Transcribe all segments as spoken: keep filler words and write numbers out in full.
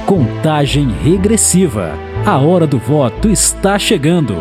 Contagem regressiva. A hora do voto está chegando.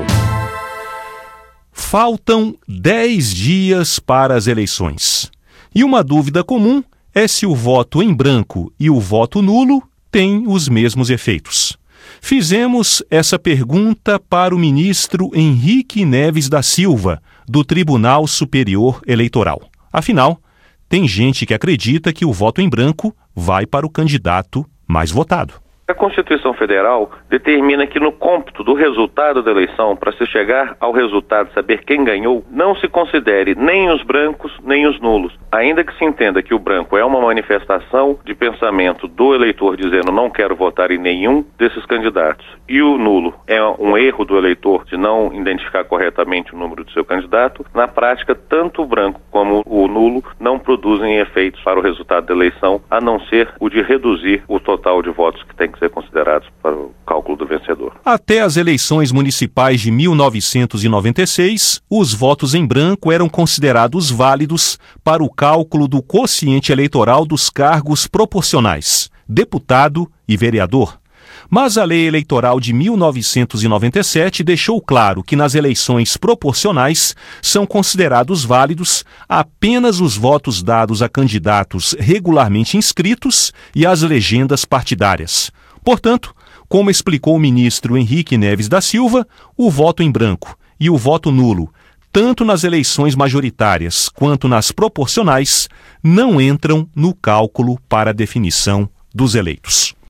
Faltam dez dias para as eleições. E uma dúvida comum é se o voto em branco e o voto nulo têm os mesmos efeitos. Fizemos essa pergunta para o ministro Henrique Neves da Silva, do Tribunal Superior Eleitoral. Afinal, tem gente que acredita que o voto em branco vai para o candidato mais votado. A Constituição Federal determina que no cômputo do resultado da eleição, para se chegar ao resultado, saber quem ganhou, não se considere nem os brancos nem os nulos. Ainda que se entenda que o branco é uma manifestação de pensamento do eleitor dizendo não quero votar em nenhum desses candidatos, e o nulo é um erro do eleitor de não identificar corretamente o número do seu candidato, na prática, tanto o branco como o nulo não produzem efeitos para o resultado da eleição, a não ser o de reduzir o total de votos que tem que ser considerados para o cálculo do vencedor. Até as eleições municipais de mil novecentos e noventa e seis, os votos em branco eram considerados válidos para o cálculo do quociente eleitoral dos cargos proporcionais, deputado e vereador. Mas a Lei Eleitoral de mil novecentos e noventa e sete deixou claro que nas eleições proporcionais são considerados válidos apenas os votos dados a candidatos regularmente inscritos e às legendas partidárias. Portanto, como explicou o ministro Henrique Neves da Silva, o voto em branco e o voto nulo, tanto nas eleições majoritárias quanto nas proporcionais, não entram no cálculo para a definição dos eleitos.